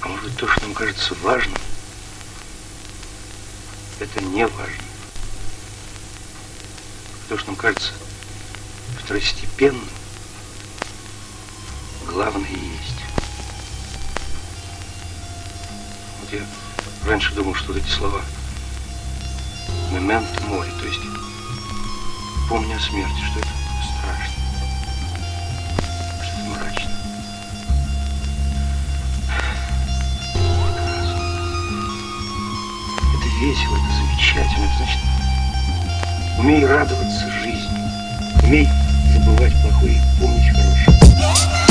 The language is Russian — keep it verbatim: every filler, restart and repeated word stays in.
А может быть, то, что нам кажется важным, это не важно. То, что нам кажется второстепенным, главное и есть. Вот я раньше думал, что вот эти слова «мементо мори», то есть «помни о смерти», что это страшно, что это мрачно. Это весело, это замечательно. Это значит, умей радоваться жизни, умей забывать плохое и помнить хорошее.